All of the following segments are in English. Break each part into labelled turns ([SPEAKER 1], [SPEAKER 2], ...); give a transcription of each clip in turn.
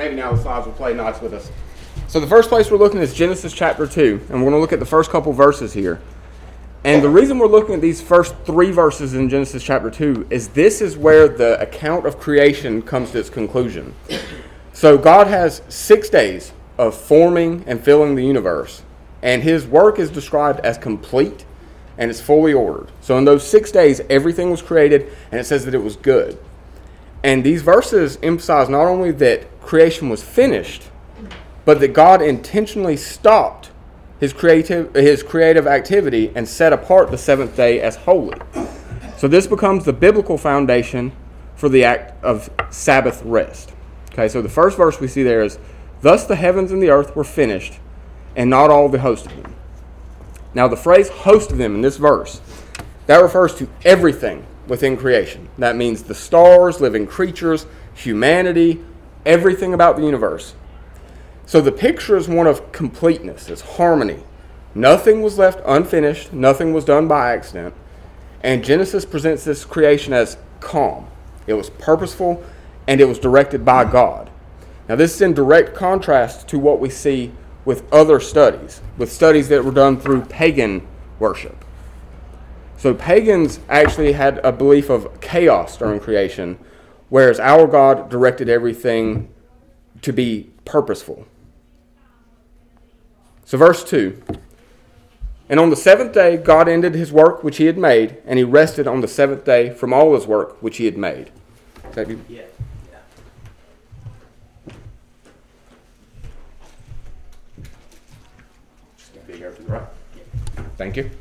[SPEAKER 1] maybe now the slides will play nice with us. So the first place we're looking is Genesis chapter 2, and we're going to look at the first couple verses here. And the reason we're looking at these first 3 verses in Genesis chapter 2 is this is where the account of creation comes to its conclusion. So God has 6 days of forming and filling the universe, and his work is described as complete and it's fully ordered. So in those 6 days, everything was created, and it says that it was good. And these verses emphasize not only that creation was finished, but that God intentionally stopped his creative activity and set apart the 7th day as holy. So this becomes the biblical foundation for the act of Sabbath rest. Okay, so the first verse we see there is, "Thus the heavens and the earth were finished, and not all the host of them." Now the phrase "host of them" in this verse, that refers to everything within creation. That means the stars, living creatures, humanity, everything about the universe. So the picture is one of completeness, it's harmony. Nothing was left unfinished, nothing was done by accident. And Genesis presents this creation as calm. It was purposeful, and it was directed by God. Now this is in direct contrast to what we see with other studies, with studies that were done through pagan worship. So pagans actually had a belief of chaos during creation, whereas our God directed everything to be purposeful. So verse 2, "And on the 7th day God ended his work which he had made, and he rested on the 7th day from all his work which he had made."
[SPEAKER 2] Yeah.
[SPEAKER 1] Just be here to the right. Thank you.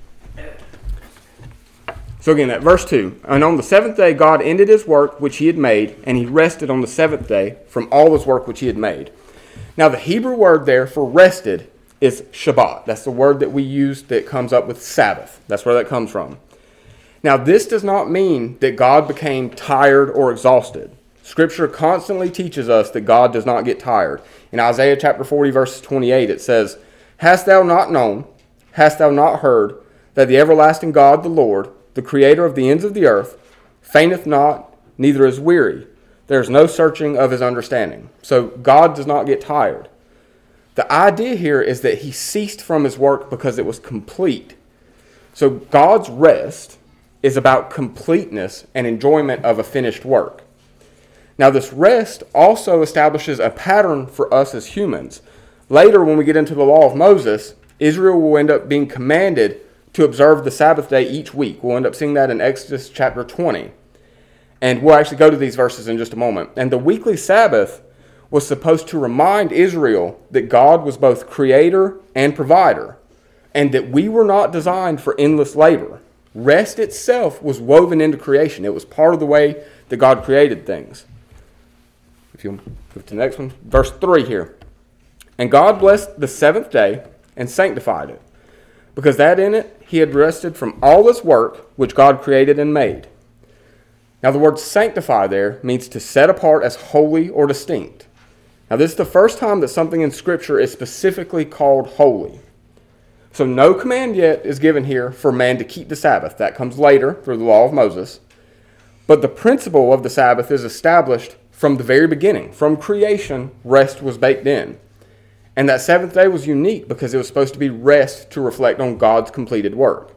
[SPEAKER 1] So again, at verse 2, "And on the 7th day God ended his work which he had made, and he rested on the 7th day from all his work which he had made." Now the Hebrew word there for rested is Shabbat. That's the word that we use that comes up with Sabbath. That's where that comes from. Now this does not mean that God became tired or exhausted. Scripture constantly teaches us that God does not get tired. In Isaiah chapter 40 verse 28 it says, "Hast thou not known, hast thou not heard, that the everlasting God, the Lord, the creator of the ends of the earth, fainteth not, neither is weary. There is no searching of his understanding." So God does not get tired. The idea here is that he ceased from his work because it was complete. So God's rest is about completeness and enjoyment of a finished work. Now this rest also establishes a pattern for us as humans. Later, when we get into the law of Moses, Israel will end up being commanded to observe the Sabbath day each week. We'll end up seeing that in Exodus chapter 20. And we'll actually go to these verses in just a moment. And the weekly Sabbath was supposed to remind Israel that God was both creator and provider, and that we were not designed for endless labor. Rest itself was woven into creation. It was part of the way that God created things. If you'll move to the next one, verse 3 here. "And God blessed the 7th day and sanctified it, because that in it he had rested from all his work which God created and made." Now the word sanctify there means to set apart as holy or distinct. Now this is the first time that something in Scripture is specifically called holy. So no command yet is given here for man to keep the Sabbath. That comes later through the law of Moses. But the principle of the Sabbath is established from the very beginning. From creation, rest was baked in. And that 7th day was unique because it was supposed to be rest to reflect on God's completed work.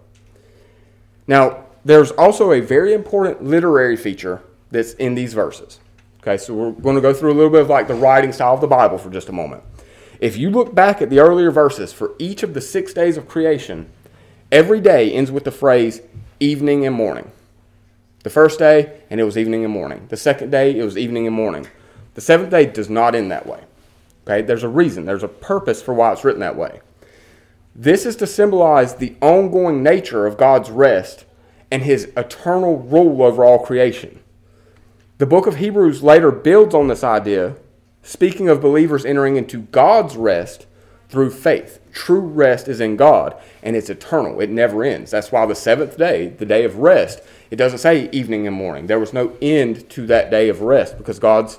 [SPEAKER 1] Now, there's also a very important literary feature that's in these verses. Okay, so we're going to go through a little bit of like the writing style of the Bible for just a moment. If you look back at the earlier verses for each of the 6 days of creation, every day ends with the phrase evening and morning. The first day, and it was evening and morning. The second day, it was evening and morning. The 7th day does not end that way. Okay, there's a reason, there's a purpose for why it's written that way. This is to symbolize the ongoing nature of God's rest and his eternal rule over all creation. The book of Hebrews later builds on this idea, speaking of believers entering into God's rest through faith. True rest is in God, and it's eternal. It never ends. That's why the 7th day, the day of rest, it doesn't say evening and morning. There was no end to that day of rest because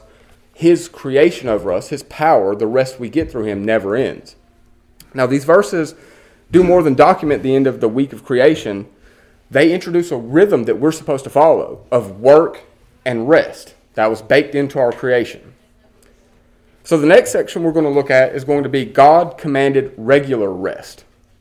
[SPEAKER 1] his creation over us, his power, the rest we get through him never ends. Now, these verses do more than document the end of the week of creation. They introduce a rhythm that we're supposed to follow of work and rest that was baked into our creation. So the next section we're going to look at is going to be God commanded regular rest.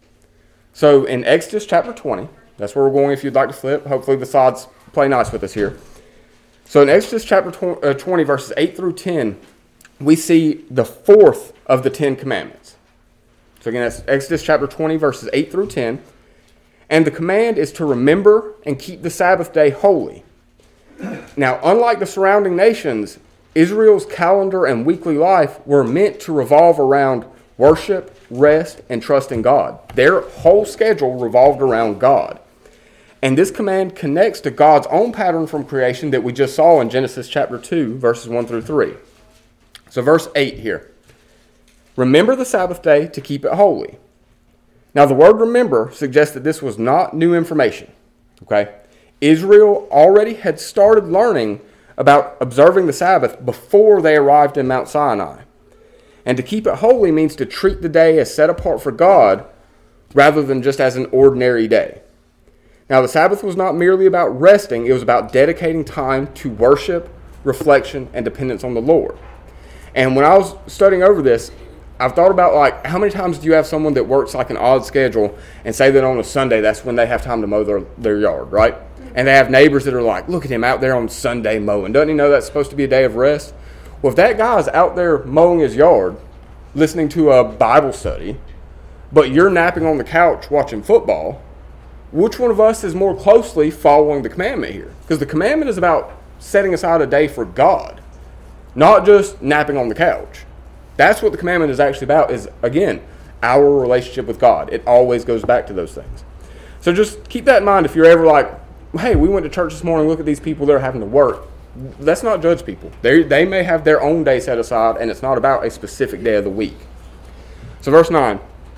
[SPEAKER 1] So in Exodus chapter 20, that's where we're going if you'd like to flip. Hopefully the slides play nice with us here. So in Exodus chapter 20, verses 8 through 10, we see the fourth of the Ten Commandments. So again, that's Exodus chapter 20, verses 8 through 10. And the command is to remember and keep the Sabbath day holy. Now, unlike the surrounding nations, Israel's calendar and weekly life were meant to revolve around worship, rest, and trust in God. Their whole schedule revolved around God. And this command connects to God's own pattern from creation that we just saw in Genesis chapter 2, verses 1 through 3. So verse 8 here. Remember the Sabbath day to keep it holy. Now the word remember suggests that this was not new information. Okay? Israel already had started learning about observing the Sabbath before they arrived in Mount Sinai. And to keep it holy means to treat the day as set apart for God rather than just as an ordinary day. Now, the Sabbath was not merely about resting. It was about dedicating time to worship, reflection, and dependence on the Lord. And when I was studying over this, I've thought about, like, how many times do you have someone that works like an odd schedule and say that on a Sunday that's when they have time to mow their yard, right? And they have neighbors that are like, look at him out there on Sunday mowing. Doesn't he know that's supposed to be a day of rest? Well, if that guy's out there mowing his yard, listening to a Bible study, but you're napping on the couch watching football, which one of us is more closely following the commandment here? Because the commandment is about setting aside a day for God, not just napping on the couch. That's what the commandment is actually about, is, again, our relationship with God. It always goes back to those things. So just keep that in mind if you're ever like, hey, we went to church this morning, look at these people, they're having to work. Let's not judge people. They may have their own day set aside, and it's not about a specific day of the week. So verse 9,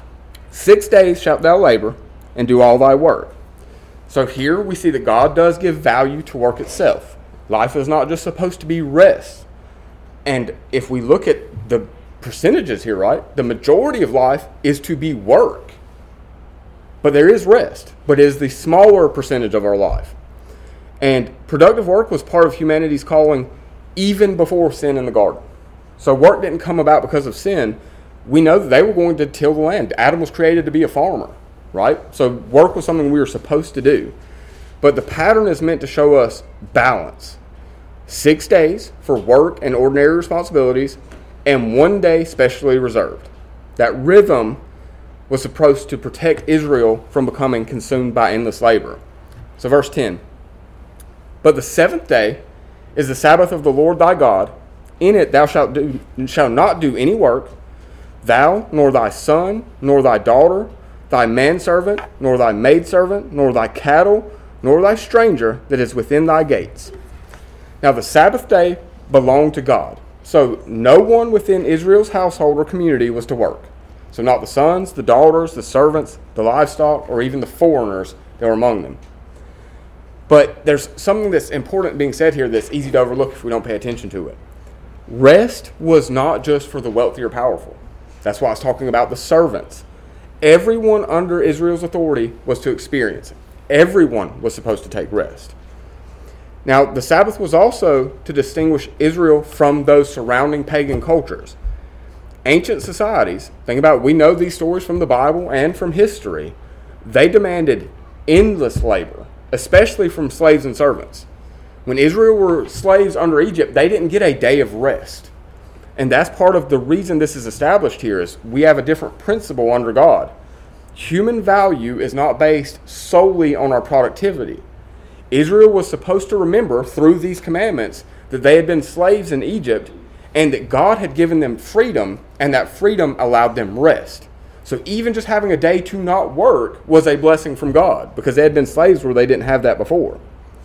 [SPEAKER 1] 6 days shalt thou labor, and do all thy work. So here we see that God does give value to work itself. Life is not just supposed to be rest. And if we look at the percentages here, right, the majority of life is to be work. But there is rest, but it is the smaller percentage of our life. And productive work was part of humanity's calling even before sin in the garden. So work didn't come about because of sin. We know that they were going to till the land. Adam was created to be a farmer, right? So work was something we were supposed to do. But the pattern is meant to show us balance. 6 days for work and ordinary responsibilities, and 1 day specially reserved. That rhythm was supposed to protect Israel from becoming consumed by endless labor. So verse 10. But the seventh day is the Sabbath of the Lord thy God. In it thou shalt not do any work, thou, nor thy son, nor thy daughter, thy manservant, nor thy maidservant, nor thy cattle, nor thy stranger that is within thy gates. Now the Sabbath day belonged to God. So no one within Israel's household or community was to work. So not the sons, the daughters, the servants, the livestock, or even the foreigners that were among them. But there's something that's important being said here that's easy to overlook if we don't pay attention to it. Rest was not just for the wealthy or powerful. That's why I was talking about the servants. Everyone under Israel's authority was to experience it. Everyone was supposed to take rest. Now, the Sabbath was also to distinguish Israel from those surrounding pagan cultures. Ancient societies, think about it, we know these stories from the Bible and from history. They demanded endless labor, especially from slaves and servants. When Israel were slaves under Egypt, they didn't get a day of rest. And that's part of the reason this is established here, is we have a different principle under God. Human value is not based solely on our productivity. Israel was supposed to remember through these commandments that they had been slaves in Egypt and that God had given them freedom, and that freedom allowed them rest. So even just having a day to not work was a blessing from God, because they had been slaves where they didn't have that before.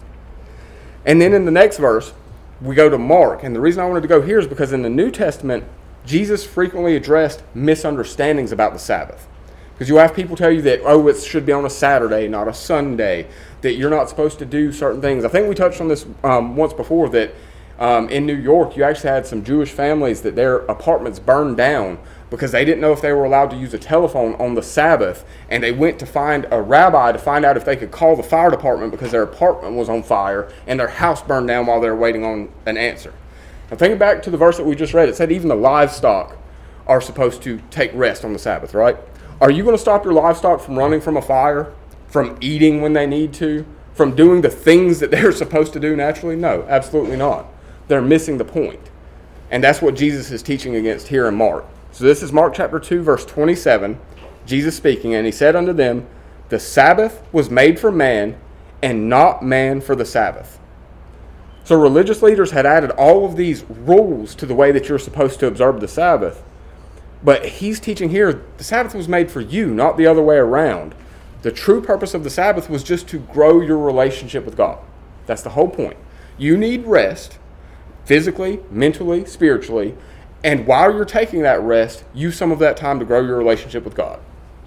[SPEAKER 1] And then in the next verse, we go to Mark. And the reason I wanted to go here is because in the New Testament, Jesus frequently addressed misunderstandings about the Sabbath. Because you'll have people tell you that, oh, it should be on a Saturday, not a Sunday, that you're not supposed to do certain things. I think we touched on this once before, that in New York, you actually had some Jewish families that their apartments burned down because they didn't know if they were allowed to use a telephone on the Sabbath, and they went to find a rabbi to find out if they could call the fire department because their apartment was on fire and their house burned down while they were waiting on an answer. Now think back to the verse that we just read. It said even the livestock are supposed to take rest on the Sabbath, right? Are you going to stop your livestock from running from a fire, from eating when they need to, from doing the things that they're supposed to do naturally? No, absolutely not. They're missing the point. And that's what Jesus is teaching against here in Mark. So this is Mark chapter 2, verse 27. Jesus speaking, and he said unto them, the Sabbath was made for man, and not man for the Sabbath. So religious leaders had added all of these rules to the way that you're supposed to observe the Sabbath. But he's teaching here, the Sabbath was made for you, not the other way around. The true purpose of the Sabbath was just to grow your relationship with God. That's the whole point. You need rest, physically, mentally, spiritually, and while you're taking that rest, use some of that time to grow your relationship with God.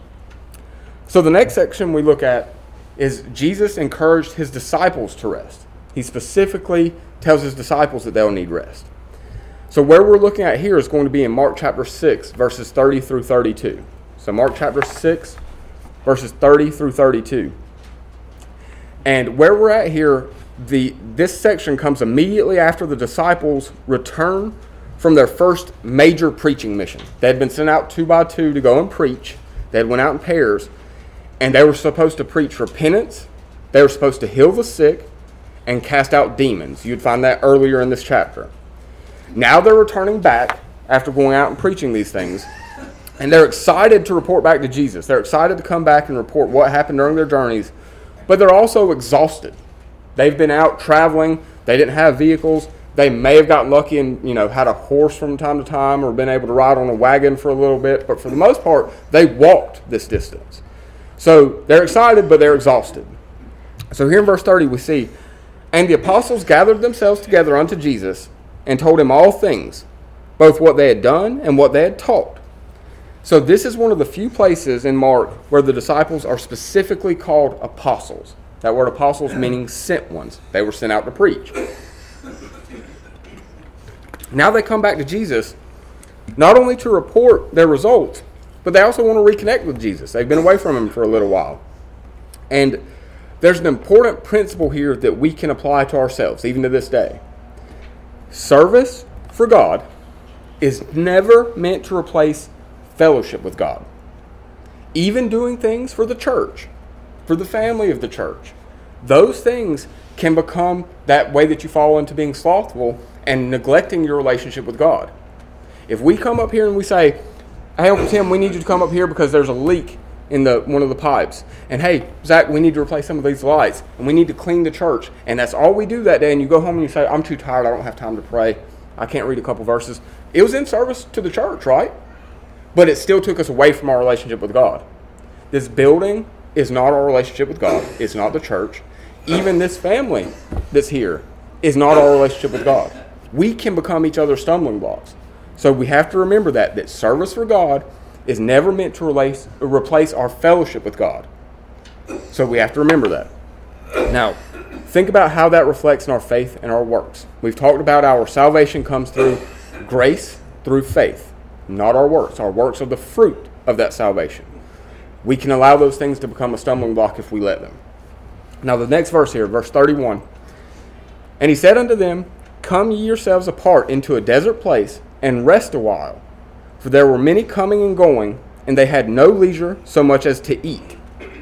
[SPEAKER 1] So the next section we look at is Jesus encouraged his disciples to rest. He specifically tells his disciples that they'll need rest. So where we're looking at here is going to be in Mark chapter 6, verses 30 through 32. So Mark chapter 6, verses 30 through 32. And where we're at here, this section comes immediately after the disciples return from their first major preaching mission. They had been sent out 2 by 2 to go and preach. They had went out in pairs, and they were supposed to preach repentance. They were supposed to heal the sick and cast out demons. You'd find that earlier in this chapter. Now they're returning back after going out and preaching these things, and they're excited to report back to Jesus. They're excited to come back and report what happened during their journeys, but they're also exhausted. They've been out traveling. They didn't have vehicles. They may have gotten lucky and, had a horse from time to time or been able to ride on a wagon for a little bit, but for the most part, they walked this distance. So they're excited, but they're exhausted. So here in verse 30 we see, and the apostles gathered themselves together unto Jesus and told him all things, both what they had done and what they had taught. So this is one of the few places in Mark where the disciples are specifically called apostles. That word apostles meaning sent ones. They were sent out to preach. Now they come back to Jesus, not only to report their results, but they also want to reconnect with Jesus. They've been away from him for a little while. And there's an important principle here that we can apply to ourselves, even to this day. Service for God is never meant to replace fellowship with God. Even doing things for the church, for the family of the church, those things can become that way that you fall into being slothful and neglecting your relationship with God. If we come up here and we say, hey, Uncle Tim, we need you to come up here because there's a leak in one of the pipes. And hey, Zach, we need to replace some of these lights. And we need to clean the church. And that's all we do that day. And you go home and you say, I'm too tired. I don't have time to pray. I can't read a couple verses. It was in service to the church, right? But it still took us away from our relationship with God. This building is not our relationship with God. It's not the church. Even this family that's here is not our relationship with God. We can become each other's stumbling blocks. So we have to remember that service for God is never meant to replace our fellowship with God. So we have to remember that. Now, think about how that reflects in our faith and our works. We've talked about our salvation comes through grace, through faith, not our works. Our works are the fruit of that salvation. We can allow those things to become a stumbling block if we let them. Now the next verse here, verse 31. And he said unto them, come ye yourselves apart into a desert place, and rest a while. For there were many coming and going, and they had no leisure so much as to eat.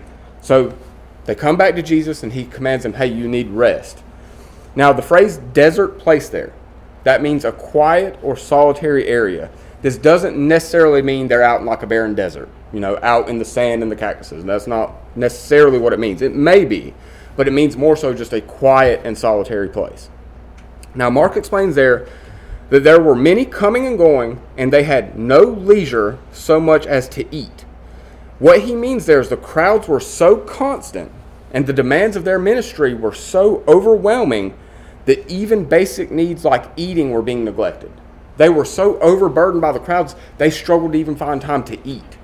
[SPEAKER 1] So they come back to Jesus, and he commands them, hey, you need rest. Now the phrase desert place there, that means a quiet or solitary area. This doesn't necessarily mean they're out in like a barren desert, out in the sand and the cactuses. That's not necessarily what it means. It may be, but it means more so just a quiet and solitary place. Now Mark explains there that there were many coming and going, and they had no leisure so much as to eat. What he means there is the crowds were so constant, and the demands of their ministry were so overwhelming that even basic needs like eating were being neglected. They were so overburdened by the crowds, they struggled to even find time to eat.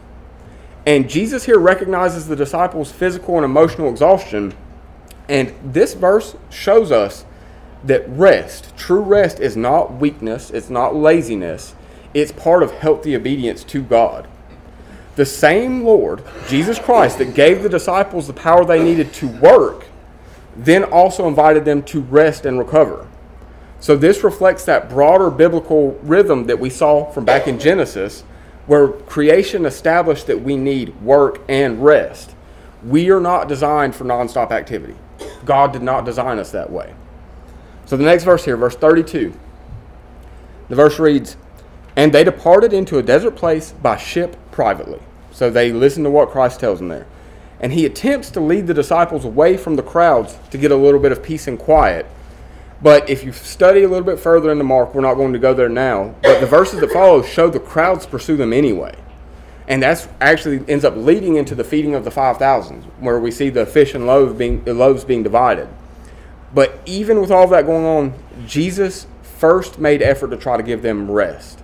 [SPEAKER 1] And Jesus here recognizes the disciples' physical and emotional exhaustion, and this verse shows us that rest, true rest, is not weakness, it's not laziness, it's part of healthy obedience to God. The same Lord, Jesus Christ, that gave the disciples the power they needed to work, then also invited them to rest and recover. So this reflects that broader biblical rhythm that we saw from back in Genesis, where creation established that we need work and rest. We are not designed for nonstop activity. God did not design us that way. So the next verse here, verse 32, the verse reads, "And they departed into a desert place by ship privately." So they listen to what Christ tells them there. And he attempts to lead the disciples away from the crowds to get a little bit of peace and quiet. But if you study a little bit further into Mark, we're not going to go there now, but the verses that follow show the crowds pursue them anyway. And that's actually ends up leading into the feeding of the 5,000, where we see the fish and loaves being divided. But even with all that going on, Jesus first made effort to try to give them rest.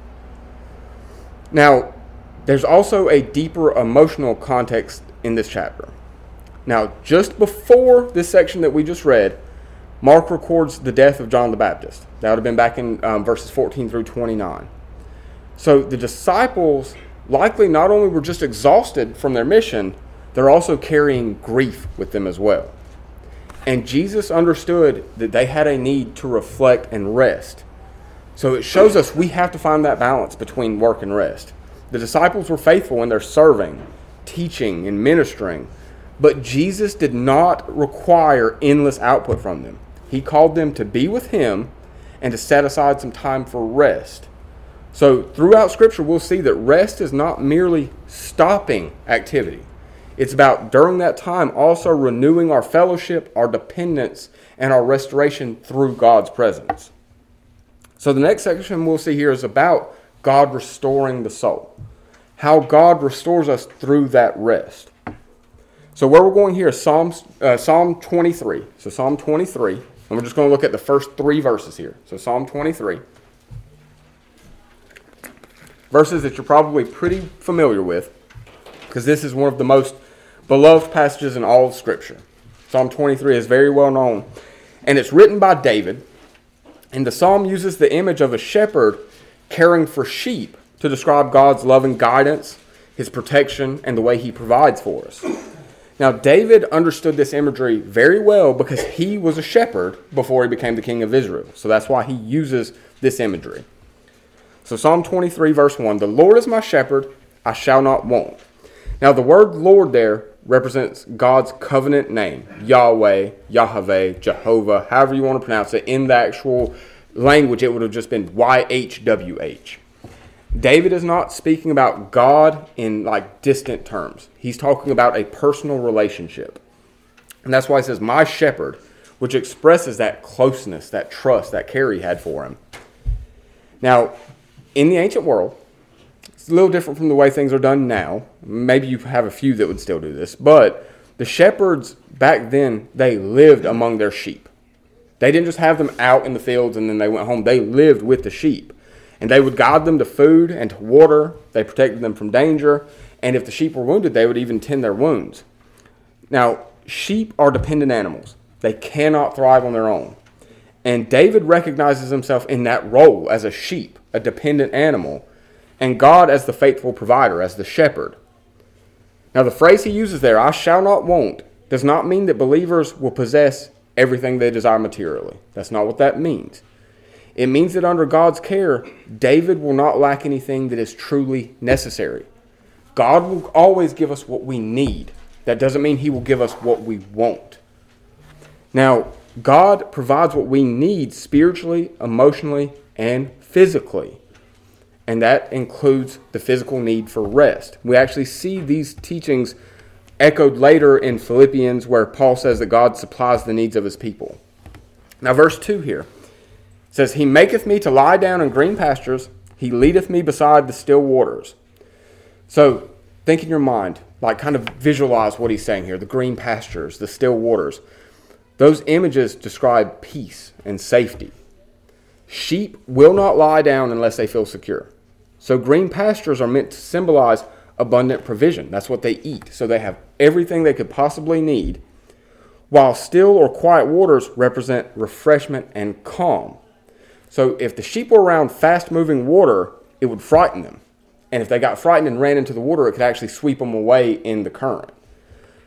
[SPEAKER 1] Now, there's also a deeper emotional context in this chapter. Now, just before this section that we just read, Mark records the death of John the Baptist. That would have been back in verses 14 through 29. So the disciples likely not only were just exhausted from their mission, they're also carrying grief with them as well. And Jesus understood that they had a need to reflect and rest. So it shows us we have to find that balance between work and rest. The disciples were faithful in their serving, teaching, and ministering, but Jesus did not require endless output from them. He called them to be with him and to set aside some time for rest. So throughout Scripture, we'll see that rest is not merely stopping activity. It's about, during that time, also renewing our fellowship, our dependence, and our restoration through God's presence. So the next section we'll see here is about God restoring the soul. How God restores us through that rest. So where we're going here is Psalm 23. So Psalm 23, and we're just going to look at the first 3 verses here. So Psalm 23. Verses that you're probably pretty familiar with, because this is one of the most beloved passages in all of Scripture. Psalm 23 is very well known, and it's written by David, and the psalm uses the image of a shepherd caring for sheep to describe God's loving guidance, his protection, and the way he provides for us. Now, David understood this imagery very well because he was a shepherd before he became the king of Israel. So that's why he uses this imagery. So Psalm 23, verse 1, "The Lord is my shepherd, I shall not want." Now, the word Lord there represents God's covenant name, Yahweh, Yahweh, Jehovah, however you want to pronounce it. In the actual language, it would have just been YHWH. David is not speaking about God in like distant terms. He's talking about a personal relationship. And that's why he says, "my shepherd," which expresses that closeness, that trust, that care he had for him. Now, in the ancient world, it's a little different from the way things are done now. Maybe you have a few that would still do this. But the shepherds back then, they lived among their sheep. They didn't just have them out in the fields and then they went home. They lived with the sheep. And they would guide them to food and to water. They protected them from danger. And if the sheep were wounded, they would even tend their wounds. Now, sheep are dependent animals. They cannot thrive on their own. And David recognizes himself in that role as a sheep, a dependent animal, and God as the faithful provider, as the shepherd. Now, the phrase he uses there, "I shall not want," does not mean that believers will possess everything they desire materially. That's not what that means. It means that under God's care, David will not lack anything that is truly necessary. God will always give us what we need. That doesn't mean he will give us what we want. Now, God provides what we need spiritually, emotionally, and physically. And that includes the physical need for rest. We actually see these teachings echoed later in Philippians, where Paul says that God supplies the needs of his people. Now, verse 2 here says, "He maketh me to lie down in green pastures. He leadeth me beside the still waters." So think in your mind, like kind of visualize what he's saying here. The green pastures, the still waters. Those images describe peace and safety. Sheep will not lie down unless they feel secure. So green pastures are meant to symbolize abundant provision. That's what they eat. So they have everything they could possibly need, while still or quiet waters represent refreshment and calm. So if the sheep were around fast-moving water, it would frighten them. And if they got frightened and ran into the water, it could actually sweep them away in the current.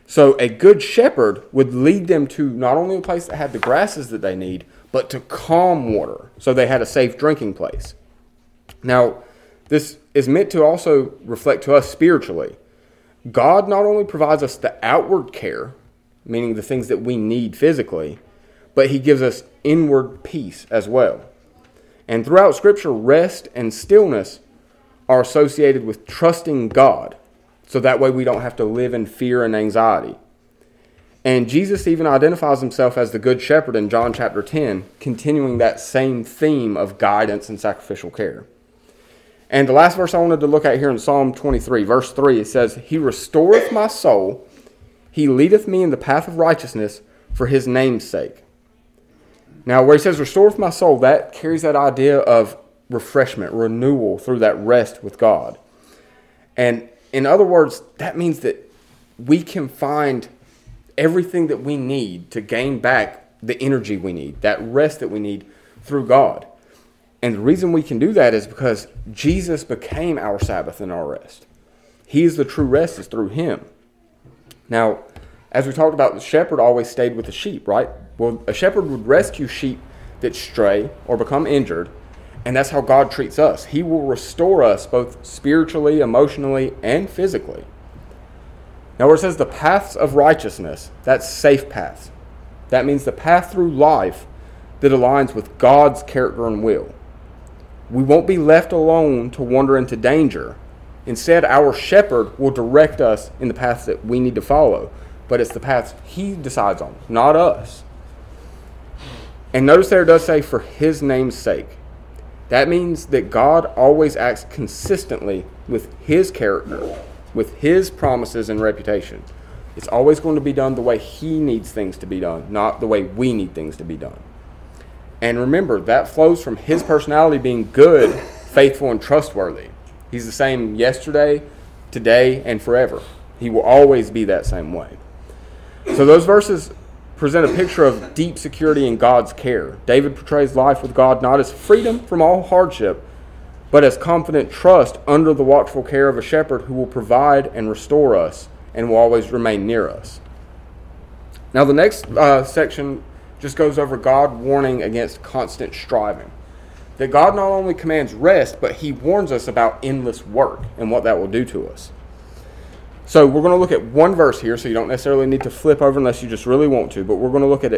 [SPEAKER 1] So a good shepherd would lead them to not only a place that had the grasses that they need, but to calm water, so they had a safe drinking place. Now, this is meant to also reflect to us spiritually. God not only provides us the outward care, meaning the things that we need physically, but he gives us inward peace as well. And throughout Scripture, rest and stillness are associated with trusting God, so that way we don't have to live in fear and anxiety. And Jesus even identifies himself as the Good Shepherd in John chapter 10, continuing that same theme of guidance and sacrificial care. And the last verse I wanted to look at here in Psalm 23, verse 3, it says, "He restoreth my soul, he leadeth me in the path of righteousness for his name's sake." Now, where he says, "restoreth my soul," that carries that idea of refreshment, renewal through that rest with God. And in other words, that means that we can find everything that we need to gain back the energy we need, that rest that we need through God. And the reason we can do that is because Jesus became our Sabbath and our rest. He is the true rest, is through him. Now, as we talked about, the shepherd always stayed with the sheep, right? Well, a shepherd would rescue sheep that stray or become injured, and that's how God treats us. He will restore us both spiritually, emotionally, and physically. Now, where it says the paths of righteousness, that's safe paths. That means the path through life that aligns with God's character and will. We won't be left alone to wander into danger. Instead, our shepherd will direct us in the paths that we need to follow. But it's the paths he decides on, not us. And notice there it does say, for his name's sake. That means that God always acts consistently with his character, with his promises and reputation. It's always going to be done the way he needs things to be done, not the way we need things to be done. And remember, that flows from his personality being good, faithful, and trustworthy. He's the same yesterday, today, and forever. He will always be that same way. So those verses present a picture of deep security in God's care. David portrays life with God not as freedom from all hardship, but as confident trust under the watchful care of a shepherd who will provide and restore us and will always remain near us. Now the next section just goes over God warning against constant striving. That God not only commands rest, but he warns us about endless work and what that will do to us. So we're going to look at one verse here, so you don't necessarily need to flip over unless you just really want to, but we're going to look at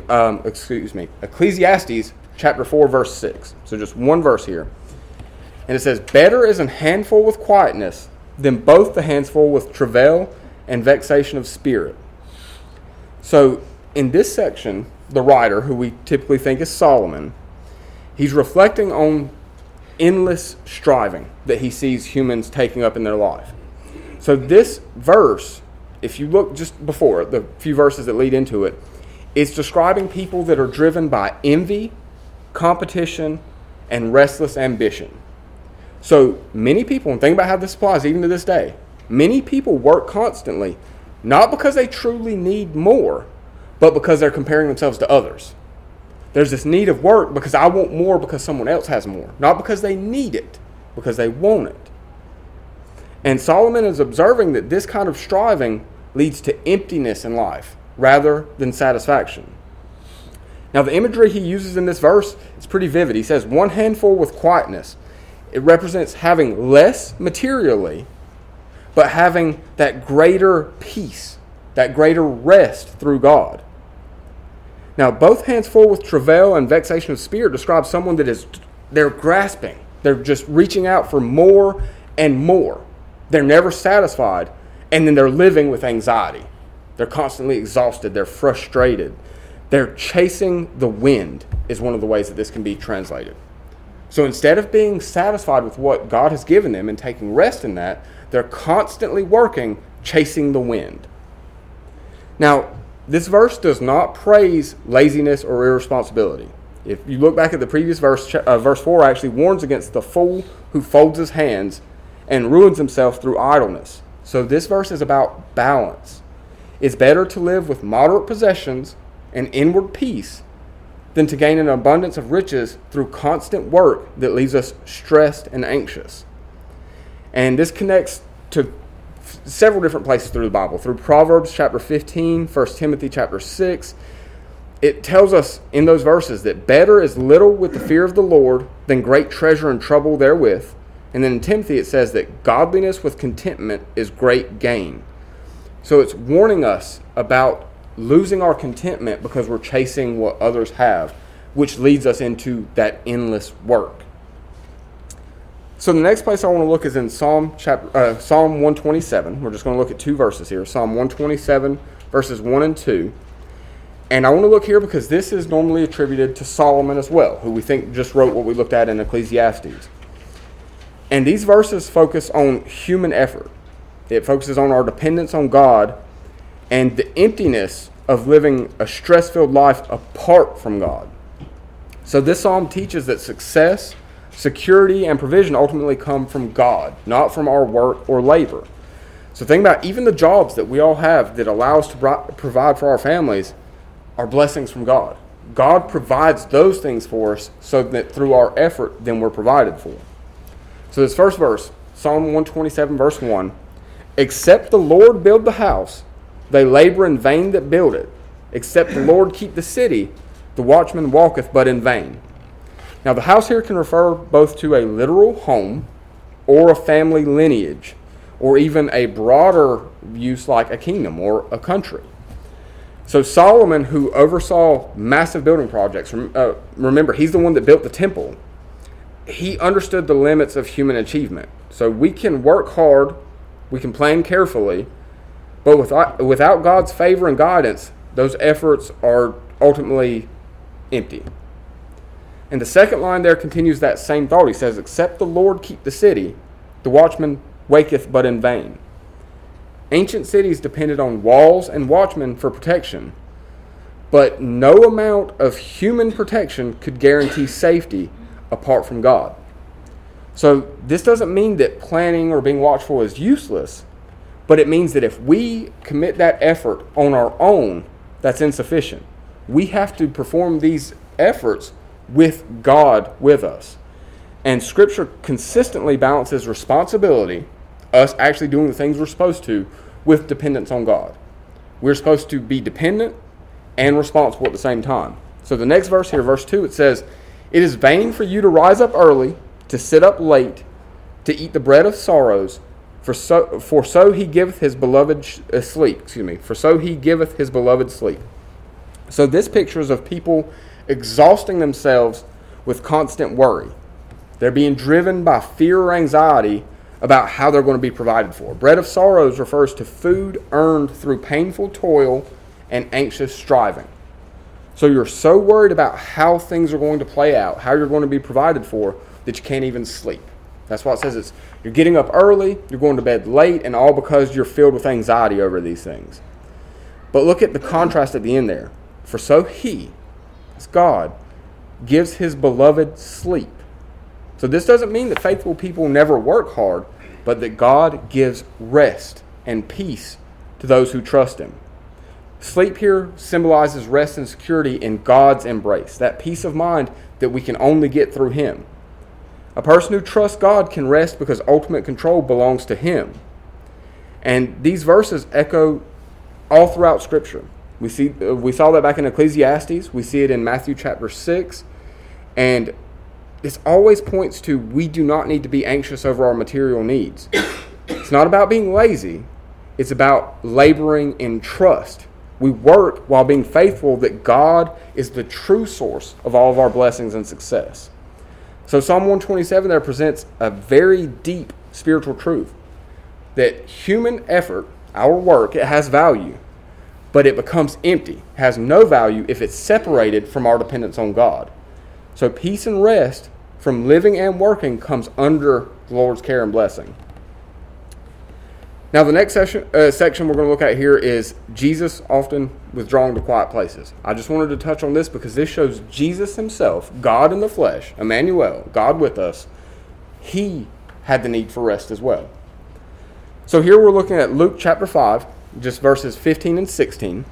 [SPEAKER 1] Ecclesiastes chapter 4, verse 6. So just one verse here. And it says, "Better is an handful with quietness than both the handsful with travail and vexation of spirit." So in this section, the writer, who we typically think is Solomon, he's reflecting on endless striving that he sees humans taking up in their life. So this verse, if you look just before it, the few verses that lead into it, it's describing people that are driven by envy, competition, and restless ambition. So many people, and think about how this applies even to this day, many people work constantly, not because they truly need more, but because they're comparing themselves to others. There's this need of work because I want more because someone else has more, not because they need it, because they want it. And Solomon is observing that this kind of striving leads to emptiness in life rather than satisfaction. Now, the imagery he uses in this verse is pretty vivid. He says, one handful with quietness. It represents having less materially, but having that greater peace, that greater rest through God. Now, both hands full with travail and vexation of spirit describe someone that they're grasping. They're just reaching out for more and more. They're never satisfied, and then they're living with anxiety. They're constantly exhausted. They're frustrated. They're chasing the wind is one of the ways that this can be translated. So instead of being satisfied with what God has given them and taking rest in that, they're constantly working, chasing the wind. Now, this verse does not praise laziness or irresponsibility. If you look back at the previous verse, verse 4 actually warns against the fool who folds his hands and ruins himself through idleness. So this verse is about balance. It's better to live with moderate possessions and inward peace than to gain an abundance of riches through constant work that leaves us stressed and anxious. And this connects to several different places through the Bible. Through Proverbs chapter 15, 1 Timothy chapter 6, it tells us in those verses that better is little with the fear of the Lord than great treasure and trouble therewith. And then in Timothy it says that godliness with contentment is great gain. So it's warning us about losing our contentment because we're chasing what others have, which leads us into that endless work. So the next place I want to look is in Psalm 127. We're just going to look at two verses here. Psalm 127, verses 1 and 2. And I want to look here because this is normally attributed to Solomon as well, who we think just wrote what we looked at in Ecclesiastes. And these verses focus on human effort. It focuses on our dependence on God and the emptiness of living a stress-filled life apart from God. So this psalm teaches that success, security, and provision ultimately come from God, not from our work or labor. So think about even the jobs that we all have that allow us to provide for our families are blessings from God. God provides those things for us so that through our effort, then we're provided for. So this first verse, Psalm 127, verse 1, except the Lord build the house, they labor in vain that build it. Except the Lord keep the city, the watchman walketh but in vain. Now the house here can refer both to a literal home or a family lineage, or even a broader use like a kingdom or a country. So Solomon, who oversaw massive building projects, remember, he's the one that built the temple. He understood the limits of human achievement. So we can work hard, we can plan carefully, but without God's favor and guidance, those efforts are ultimately empty. And the second line there continues that same thought. He says, except the Lord keep the city, the watchman waketh but in vain. Ancient cities depended on walls and watchmen for protection, but no amount of human protection could guarantee safety apart from God. So this doesn't mean that planning or being watchful is useless, but it means that if we commit that effort on our own, that's insufficient. We have to perform these efforts with God with us. And Scripture consistently balances responsibility, us actually doing the things we're supposed to, with dependence on God. We're supposed to be dependent and responsible at the same time. So the next verse here, verse 2, it says, it is vain for you to rise up early, to sit up late, to eat the bread of sorrows, for so he giveth his beloved sleep. For so he giveth his beloved sleep. So this picture is of people exhausting themselves with constant worry. They're being driven by fear or anxiety about how they're going to be provided for. Bread of sorrows refers to food earned through painful toil and anxious striving. So you're so worried about how things are going to play out, how you're going to be provided for, that you can't even sleep. That's why it says you're getting up early, you're going to bed late, and all because you're filled with anxiety over these things. But look at the contrast at the end there. For so he, as God, gives his beloved sleep. So this doesn't mean that faithful people never work hard, but that God gives rest and peace to those who trust him. Sleep here symbolizes rest and security in God's embrace, that peace of mind that we can only get through him. A person who trusts God can rest because ultimate control belongs to him. And these verses echo all throughout Scripture. We saw that back in Ecclesiastes. We see it in Matthew chapter 6. And this always points to we do not need to be anxious over our material needs. It's not about being lazy. It's about laboring in trust. We work while being faithful that God is the true source of all of our blessings and success. So Psalm 127 there presents a very deep spiritual truth that human effort, our work, it has value, but it becomes empty, has no value if it's separated from our dependence on God. So peace and rest from living and working comes under the Lord's care and blessing. Now the next section we're going to look at here is Jesus often withdrawing to quiet places. I just wanted to touch on this because this shows Jesus himself, God in the flesh, Emmanuel, God with us. He had the need for rest as well. So here we're looking at Luke chapter 5, just verses 15 and 16.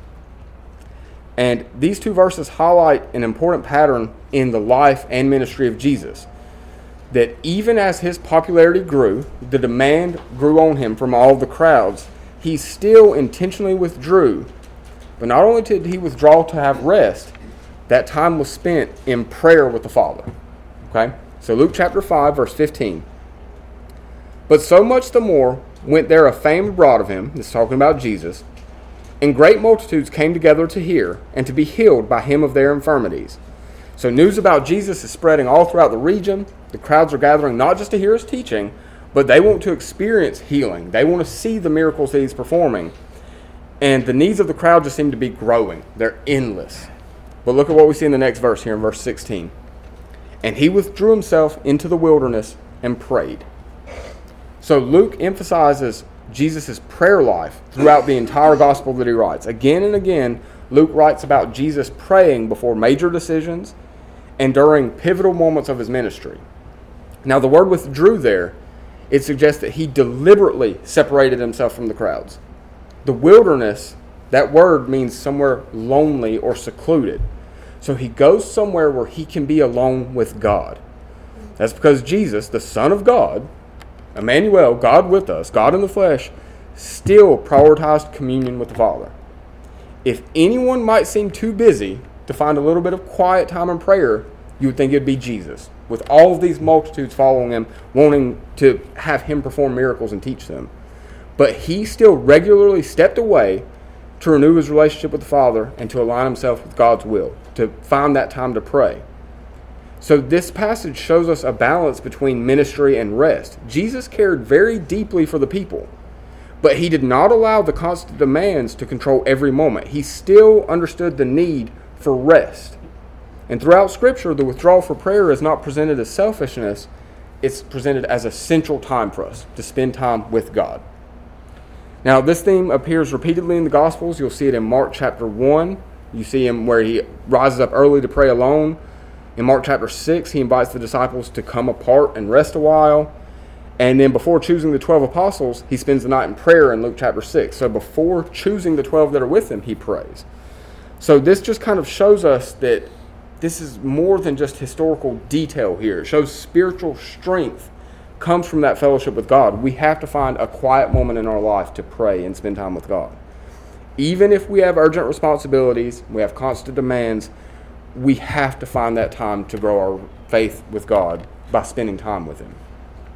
[SPEAKER 1] And these two verses highlight an important pattern in the life and ministry of Jesus. that even as his popularity grew, the demand grew on him from all the crowds, he still intentionally withdrew. But not only did he withdraw to have rest, that time was spent in prayer with the Father. Okay? So Luke chapter 5, verse 15. But so much the more went there a fame abroad of him, this is talking about Jesus, and great multitudes came together to hear and to be healed by him of their infirmities. So news about Jesus is spreading all throughout the region. The crowds are gathering not just to hear his teaching, but they want to experience healing. They want to see the miracles that he's performing. And the needs of the crowd just seem to be growing. They're endless. But look at what we see in the next verse here in verse 16. And he withdrew himself into the wilderness and prayed. So Luke emphasizes Jesus' prayer life throughout the entire gospel that he writes. Again and again, Luke writes about Jesus praying before major decisions and during pivotal moments of his ministry. Now, the word withdrew there, it suggests that he deliberately separated himself from the crowds. The wilderness, that word means somewhere lonely or secluded. So he goes somewhere where he can be alone with God. That's because Jesus, the Son of God, Emmanuel, God with us, God in the flesh, still prioritized communion with the Father. If anyone might seem too busy to find a little bit of quiet time in prayer, you would think it would be Jesus, with all of these multitudes following him, wanting to have him perform miracles and teach them. But he still regularly stepped away to renew his relationship with the Father and to align himself with God's will, to find that time to pray. So this passage shows us a balance between ministry and rest. Jesus cared very deeply for the people, but he did not allow the constant demands to control every moment. He still understood the need for rest. And throughout Scripture, the withdrawal for prayer is not presented as selfishness. It's presented as a central time for us to spend time with God. Now, this theme appears repeatedly in the Gospels. You'll see it in Mark chapter 1. You see him where he rises up early to pray alone. In Mark chapter 6, he invites the disciples to come apart and rest a while. And then before choosing the 12 apostles, he spends the night in prayer in Luke chapter 6. So before choosing the 12 that are with him, he prays. So this just kind of shows us that this is more than just historical detail here. It shows spiritual strength comes from that fellowship with God. We have to find a quiet moment in our life to pray and spend time with God. Even if we have urgent responsibilities, we have constant demands, we have to find that time to grow our faith with God by spending time with him.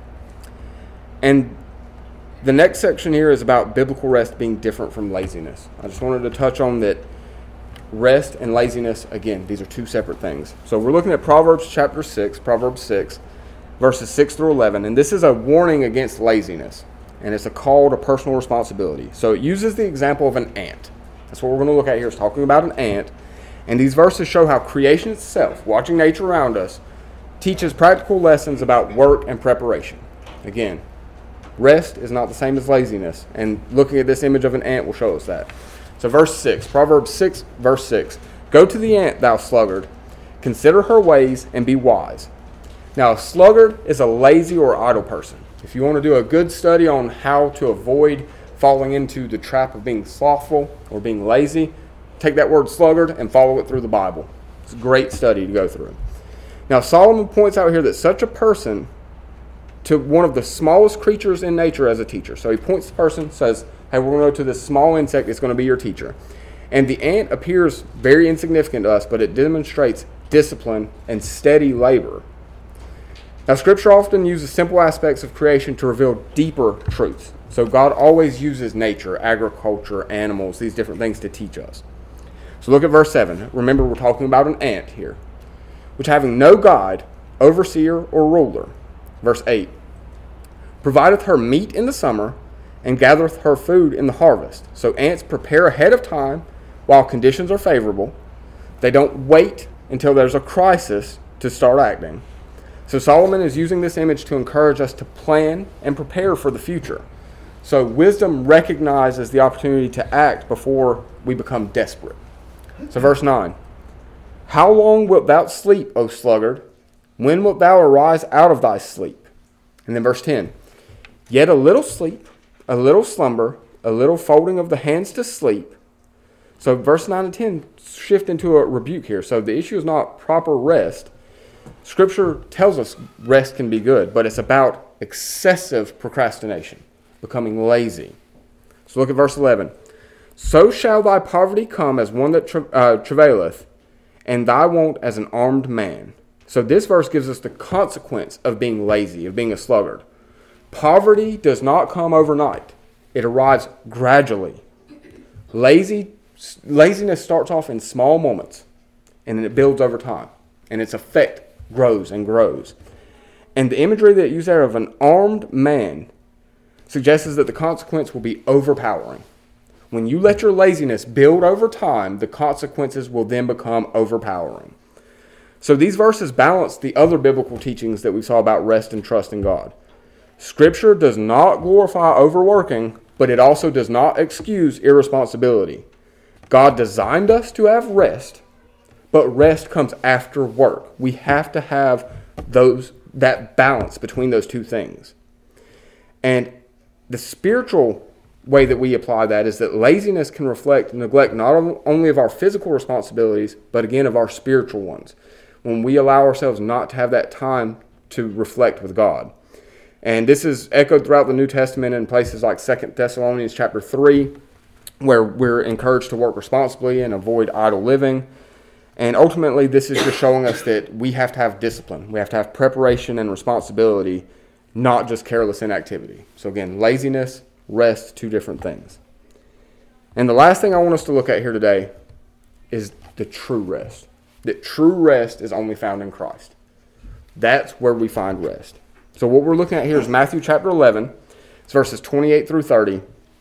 [SPEAKER 1] And the next section here is about biblical rest being different from laziness. I just wanted to touch on that rest and laziness, again, these are two separate things. So we're looking at Proverbs 6, verses 6 through 11, and this is a warning against laziness, and it's a call to personal responsibility. So it uses the example of an ant. That's what we're going to look at here. It's talking about an ant, and these verses show how creation itself, watching nature around us, teaches practical lessons about work and preparation. Again, rest is not the same as laziness, and looking at this image of an ant will show us that. So verse 6, Proverbs 6, verse 6, Go to the ant, thou sluggard, consider her ways and be wise. Now, a sluggard is a lazy or idle person. If you want to do a good study on how to avoid falling into the trap of being slothful or being lazy, take that word sluggard and follow it through the Bible. It's a great study to go through. Now, Solomon points out here that such a person to one of the smallest creatures in nature as a teacher. So he points to the person, says, hey, we're going to go to this small insect that's going to be your teacher. And the ant appears very insignificant to us, but it demonstrates discipline and steady labor. Now, Scripture often uses simple aspects of creation to reveal deeper truths. So God always uses nature, agriculture, animals, these different things to teach us. So look at verse 7. Remember, we're talking about an ant here, which having no guide, overseer, or ruler. Verse 8. Provideth her meat in the summer, and gathereth her food in the harvest. So ants prepare ahead of time while conditions are favorable. They don't wait until there's a crisis to start acting. So Solomon is using this image to encourage us to plan and prepare for the future. So wisdom recognizes the opportunity to act before we become desperate. So verse 9. How long wilt thou sleep, O sluggard? When wilt thou arise out of thy sleep? And then verse 10. Yet a little sleep, a little slumber, a little folding of the hands to sleep. So verse 9 and 10 shift into a rebuke here. So the issue is not proper rest. Scripture tells us rest can be good, but it's about excessive procrastination, becoming lazy. So look at verse 11. So shall thy poverty come as one that travaileth, and thy want as an armed man. So this verse gives us the consequence of being lazy, of being a sluggard. Poverty does not come overnight. It arrives gradually. Laziness starts off in small moments, and then it builds over time, and its effect grows and grows. And the imagery that used there of an armed man suggests that the consequence will be overpowering. When you let your laziness build over time, the consequences will then become overpowering. So these verses balance the other biblical teachings that we saw about rest and trust in God. Scripture does not glorify overworking, but it also does not excuse irresponsibility. God designed us to have rest, but rest comes after work. We have to have that balance between those two things. And the spiritual way that we apply that is that laziness can reflect neglect not only of our physical responsibilities, but again of our spiritual ones, when we allow ourselves not to have that time to reflect with God. And this is echoed throughout the New Testament in places like 2 Thessalonians chapter 3, where we're encouraged to work responsibly and avoid idle living. And ultimately, this is just showing us that we have to have discipline. We have to have preparation and responsibility, not just careless inactivity. So again, laziness, rest, two different things. And the last thing I want us to look at here today is the true rest. That true rest is only found in Christ. That's where we find rest. So what we're looking at here is Matthew chapter 11. It's verses 28 through 30.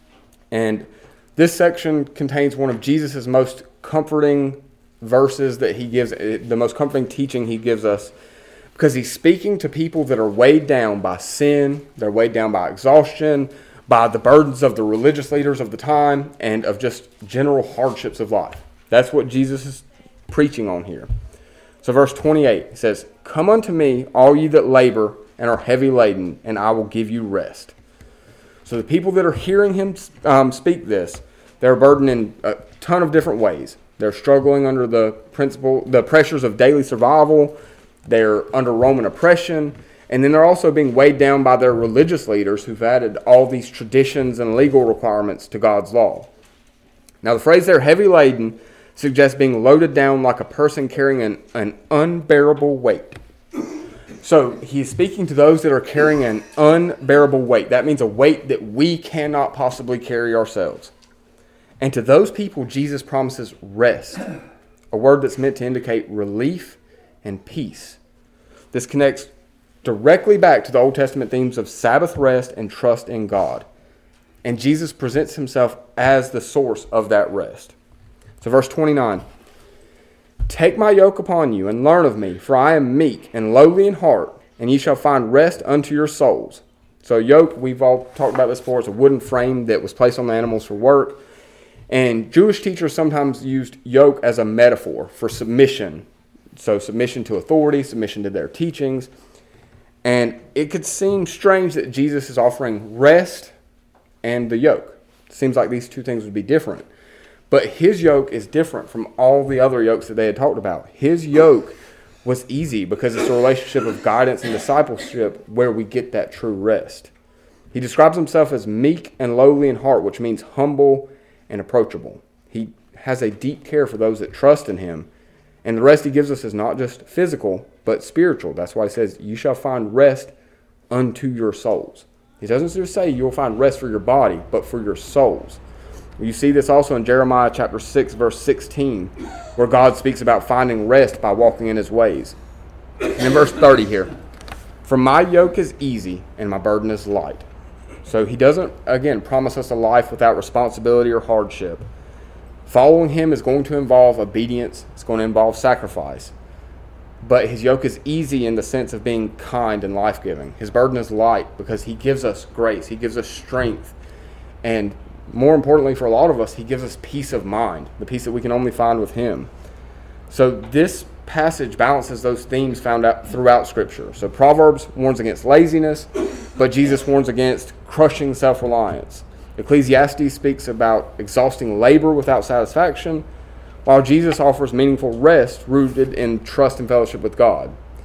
[SPEAKER 1] And this section contains one of Jesus' most comforting verses that he gives, the most comforting teaching he gives us, because he's speaking to people that are weighed down by sin, they're weighed down by exhaustion, by the burdens of the religious leaders of the time, and of just general hardships of life. That's what Jesus is preaching on here. So verse 28 says, Come unto me, all ye that labor and are heavy laden, and I will give you rest. So the people that are hearing him speak this, they're burdened in a ton of different ways. They're struggling under the pressures of daily survival. They're under Roman oppression. And then they're also being weighed down by their religious leaders who've added all these traditions and legal requirements to God's law. Now the phrase there, heavy laden, suggests being loaded down like a person carrying an unbearable weight. So he's speaking to those that are carrying an unbearable weight. That means a weight that we cannot possibly carry ourselves. And to those people, Jesus promises rest, a word that's meant to indicate relief and peace. This connects directly back to the Old Testament themes of Sabbath rest and trust in God. And Jesus presents himself as the source of that rest. So verse 29, Take my yoke upon you and learn of me, for I am meek and lowly in heart, and ye shall find rest unto your souls. So yoke, we've all talked about this before, it's a wooden frame that was placed on the animals for work. And Jewish teachers sometimes used yoke as a metaphor for submission. So submission to authority, submission to their teachings. And it could seem strange that Jesus is offering rest and the yoke. It seems like these two things would be different. But his yoke is different from all the other yokes that they had talked about. His yoke was easy because it's a relationship of guidance and discipleship where we get that true rest. He describes himself as meek and lowly in heart, which means humble and approachable. He has a deep care for those that trust in him. And the rest he gives us is not just physical, but spiritual. That's why he says, You shall find rest unto your souls. He doesn't just say you'll find rest for your body, but for your souls. You see this also in Jeremiah chapter 6, verse 16, where God speaks about finding rest by walking in his ways. And in verse 30 here, For my yoke is easy and my burden is light. So he doesn't, again, promise us a life without responsibility or hardship. Following him is going to involve obedience. It's going to involve sacrifice. But his yoke is easy in the sense of being kind and life-giving. His burden is light because he gives us grace. He gives us strength. And more importantly for a lot of us, he gives us peace of mind, the peace that we can only find with him. So this passage balances those themes found out throughout Scripture. So Proverbs warns against laziness, but Jesus warns against crushing self-reliance. Ecclesiastes speaks about exhausting labor without satisfaction, while Jesus offers meaningful rest rooted in trust and fellowship with God.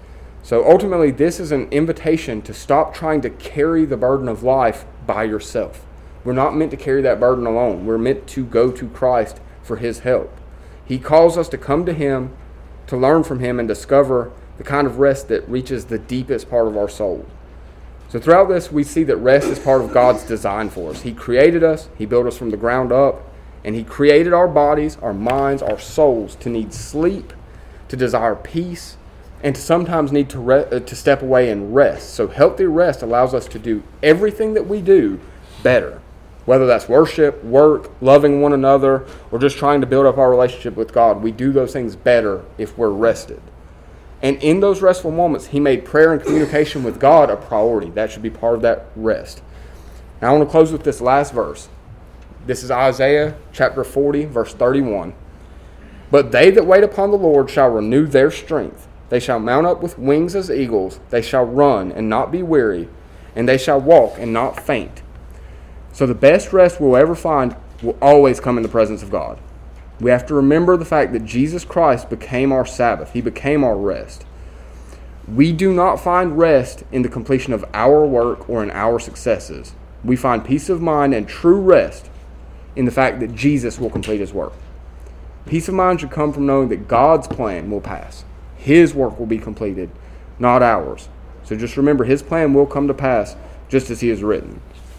[SPEAKER 1] So ultimately, this is an invitation to stop trying to carry the burden of life by yourself. We're not meant to carry that burden alone. We're meant to go to Christ for his help. He calls us to come to him, to learn from him, and discover the kind of rest that reaches the deepest part of our soul. So throughout this, we see that rest is part of God's design for us. He created us, he built us from the ground up, and he created our bodies, our minds, our souls to need sleep, to desire peace, and to sometimes need to step away and rest. So healthy rest allows us to do everything that we do better. Whether that's worship, work, loving one another, or just trying to build up our relationship with God, we do those things better if we're rested. And in those restful moments, he made prayer and communication with God a priority. That should be part of that rest. Now I want to close with this last verse. This is Isaiah chapter 40, verse 31. But they that wait upon the Lord shall renew their strength. They shall mount up with wings as eagles. They shall run and not be weary, and they shall walk and not faint. So the best rest we'll ever find will always come in the presence of God. We have to remember the fact that Jesus Christ became our Sabbath. He became our rest. We do not find rest in the completion of our work or in our successes. We find peace of mind and true rest in the fact that Jesus will complete his work. Peace of mind should come from knowing that God's plan will pass. His work will be completed, not ours. So just remember, his plan will come to pass just as he has written.